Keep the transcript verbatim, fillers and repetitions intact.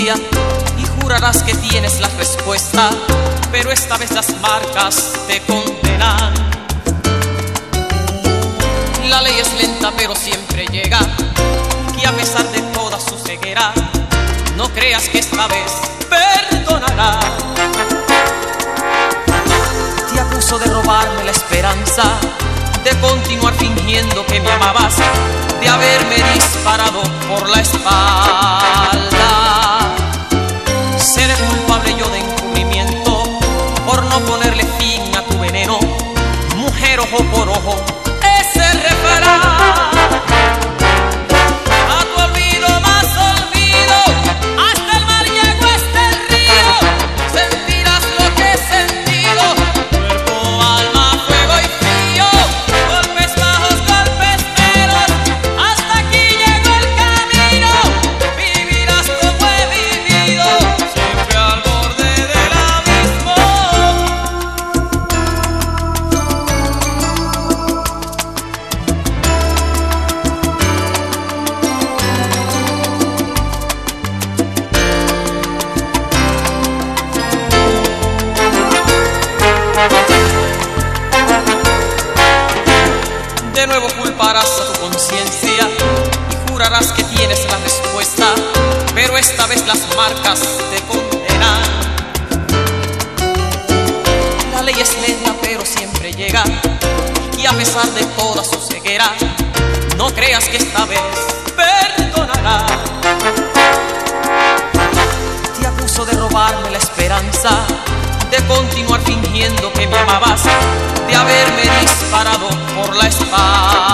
conciencia y jurarás que tienes la respuesta, pero esta vez las marcas te condenan. La ley es lenta pero siempre llega, y a pesar de toda su ceguera, no creas que esta vez perdonará. Te acuso de robarme la esperanza, de continuar fingiendo que me amabas, de haberme disparado por la espalda. Seré culpable yo de encubrimiento por no ponerle fin a tu veneno. Mujer, ojo por ojo, ese refrán. A tu olvido más olvido, hasta el mar llegó, hasta el río. Sentirás lo que he sentido, cuerpo, alma, fuego y frío. Golpes bajos, golpes meros, hasta aquí llegó el camino. Vivirás como he vivido, siempre al borde del abismo. De nuevo culparás a tu conciencia y jurarás que tienes la respuesta, pero esta vez las marcas te condenan. La ley es lenta pero siempre llega, y a pesar de toda su ceguera, no creas que esta vez perdonará. Te acuso de robarme la esperanza, de continuar fingiendo que me amabas, de haberme disparado por la espalda.